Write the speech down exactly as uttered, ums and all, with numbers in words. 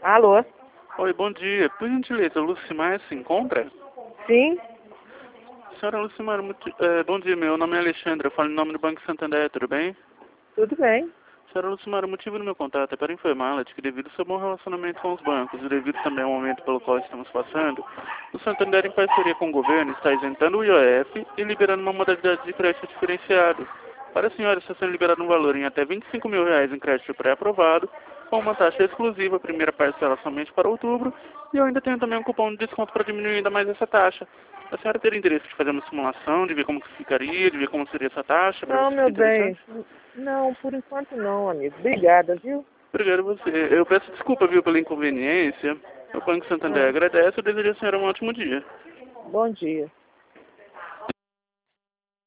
Alô? Oi, bom dia. Por gentileza, Lucimar se encontra? Sim? Senhora Lucimar, muito, é, bom dia, meu nome é Alexandre, eu falo em nome do Banco Santander, tudo bem? Tudo bem. Senhora Lucimar, o motivo do meu contato é para informá-la de que devido ao seu bom relacionamento com os bancos e devido também ao momento pelo qual estamos passando, o Santander, em parceria com o governo, está isentando o I O F e liberando uma modalidade de crédito diferenciado. Para a senhora, está sendo liberado um valor em até vinte e cinco mil reais em crédito pré-aprovado, com uma taxa exclusiva, a primeira parcela somente para outubro, e eu ainda tenho também um cupom de desconto para diminuir ainda mais essa taxa. A senhora teria interesse de fazer uma simulação, de ver como que ficaria, de ver como seria essa taxa, para Não, você ficar meu bem. interessante? Não, por enquanto não, amigo. Obrigada, viu? Obrigado a você. Eu peço desculpa, viu, pela inconveniência. O Banco Santander Ah, agradece. Eu desejo a senhora um ótimo dia. bom dia.